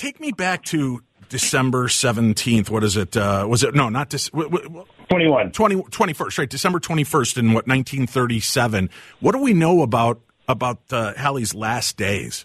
take me back to December 17th. What is it? Was it? No, not this. 21st, right? December 21st in 1937. What do we know about Hallie's last days?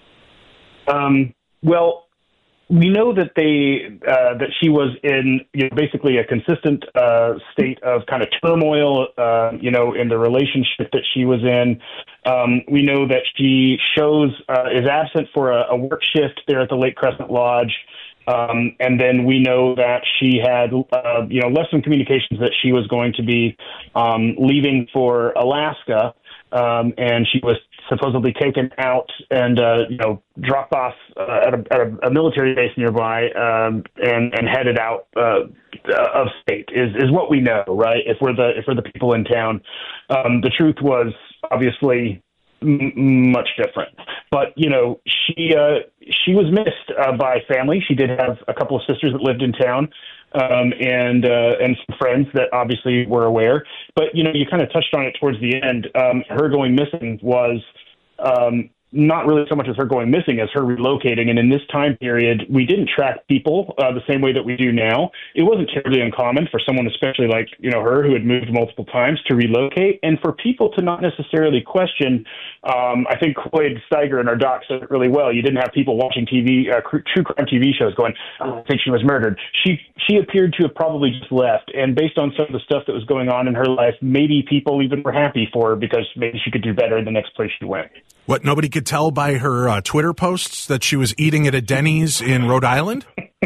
Well, we know that that she was in basically a consistent state of kind of turmoil, in the relationship that she was in. We know that she is absent for a work shift there at the Lake Crescent Lodge. And then we know that she had, left some communications that she was going to be leaving for Alaska, and she was supposedly taken out and, dropped off at a military base nearby and headed out of state is what we know, right? If we're the people in town. The truth was obviously much different. But, she was missed by family. She did have a couple of sisters that lived in town, and some friends that obviously were aware. But, you kind of touched on it towards the end. Her going missing was not really so much as her going missing as her relocating. And in this time period, we didn't track people the same way that we do now. It wasn't terribly uncommon for someone, especially like, her, who had moved multiple times, to relocate, and for people to not necessarily question. I think Cloyd Steiger in our doc said it really well. You didn't have people watching TV, true crime TV shows going, I think she was murdered. She appeared to have probably just left. And based on some of the stuff that was going on in her life, maybe people even were happy for her because maybe she could do better in the next place she went. What, nobody could tell by her Twitter posts that she was eating at a Denny's in Rhode Island?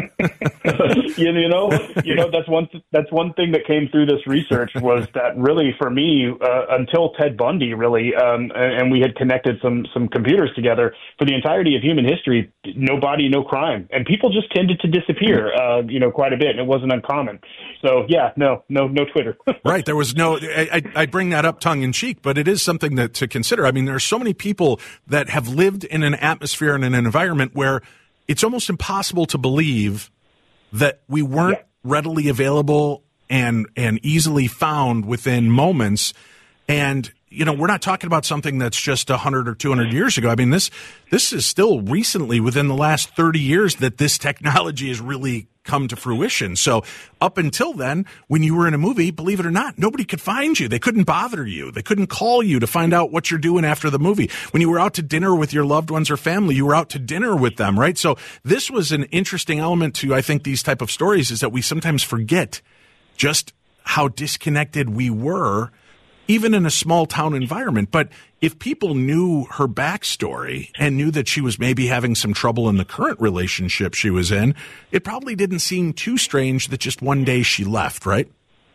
That's one thing that came through this research was that really for me, until Ted Bundy really, and we had connected some computers together, for the entirety of human history, no body, no crime. And people just tended to disappear, quite a bit. And it wasn't uncommon. So yeah, no Twitter. Right. There was no, I bring that up tongue in cheek, but it is something to consider. I mean, there are so many people that have lived in an atmosphere and in an environment where it's almost impossible to believe that we weren't readily available and easily found within moments. And, we're not talking about something that's just 100 or 200 years ago. I mean, this is still recently, within the last 30 years, that this technology has really come to fruition. So up until then, when you were in a movie, believe it or not, nobody could find you. They couldn't bother you. They couldn't call you to find out what you're doing after the movie. When you were out to dinner with your loved ones or family, you were out to dinner with them, right? So this was an interesting element to, I think, these type of stories, is that we sometimes forget just how disconnected we were, even in a small town environment. But if people knew her backstory and knew that she was maybe having some trouble in the current relationship she was in, it probably didn't seem too strange that just one day she left, right?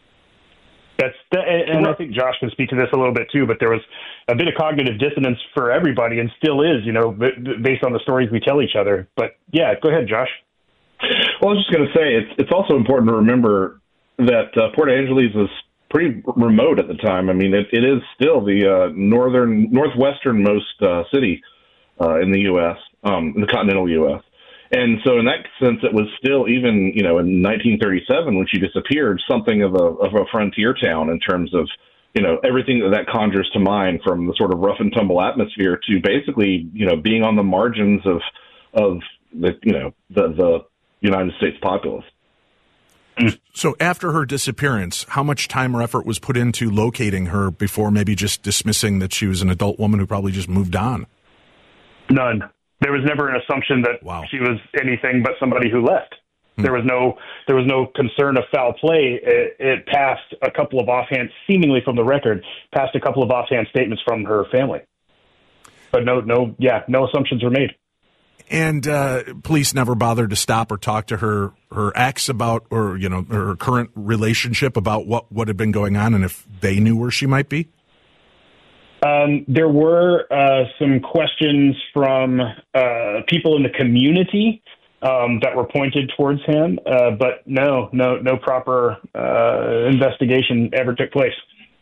And I think Josh can speak to this a little bit too, but there was a bit of cognitive dissonance for everybody, and still is, based on the stories we tell each other. But yeah, go ahead, Josh. Well, I was just going to say, it's also important to remember that Port Angeles was pretty remote at the time. I mean, it is still the northwesternmost city in the U.S., in the continental U.S. And so in that sense, it was still, even, in 1937, when she disappeared, something of a frontier town in terms of, everything that conjures to mind, from the sort of rough and tumble atmosphere to basically, being on the margins of the United States populace. So after her disappearance, how much time or effort was put into locating her before maybe just dismissing that she was an adult woman who probably just moved on? None. There was never an assumption that she was anything but somebody who left. There was no concern of foul play. It passed a couple of offhand, seemingly from the record, passed a couple of offhand statements from her family. But no assumptions were made. And police never bothered to stop or talk to her ex about, or her current relationship about what had been going on, and if they knew where she might be? There were some questions from people in the community that were pointed towards him, but no proper investigation ever took place.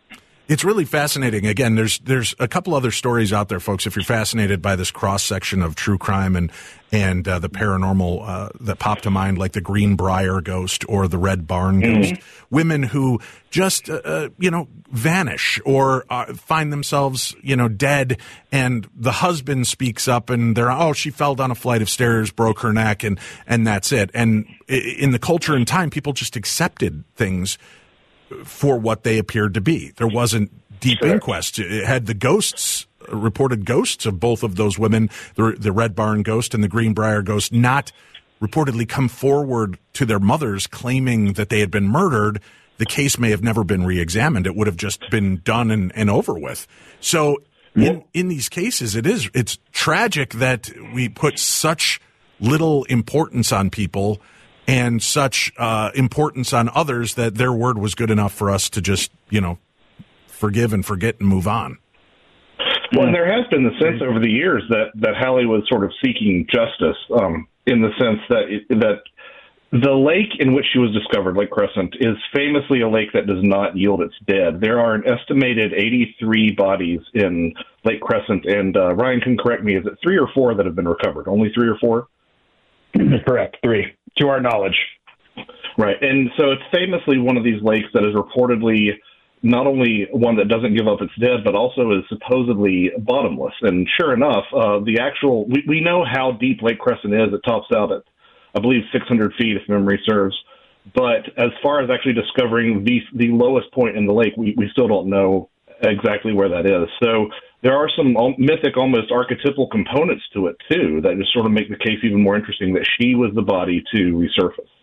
It's really fascinating. Again, there's a couple other stories out there, folks. If you're fascinated by this cross section of true crime and the paranormal that pop to mind, like the Greenbrier ghost or the Red Barn ghost, women who just vanish or find themselves dead, and the husband speaks up and they're she fell down a flight of stairs, broke her neck, and that's it. And in the culture and time, people just accepted things for what they appeared to be. There wasn't deep inquest. It had the reported ghosts of both of those women, the Red Barn ghost and the Greenbrier ghost, not reportedly come forward to their mothers claiming that they had been murdered. The case may have never been reexamined. It would have just been done and over with. So in these cases, it's tragic that we put such little importance on people and such importance on others that their word was good enough for us to just, forgive and forget and move on. Well, and there has been the sense over the years that Hallie was sort of seeking justice, in the sense that the lake in which she was discovered, Lake Crescent, is famously a lake that does not yield its dead. There are an estimated 83 bodies in Lake Crescent, and Ryan can correct me, is it 3 or 4 that have been recovered? Only 3 or 4? Correct, 3, to our knowledge. Right, and so it's famously one of these lakes that is reportedly not only one that doesn't give up its dead, but also is supposedly bottomless. And sure enough, we know how deep Lake Crescent is. It tops out at, I believe, 600 feet, if memory serves. But as far as actually discovering the lowest point in the lake, we still don't know exactly where that is. So there are some mythic, almost archetypal components to it, too, that just sort of make the case even more interesting that she was the body to resurface.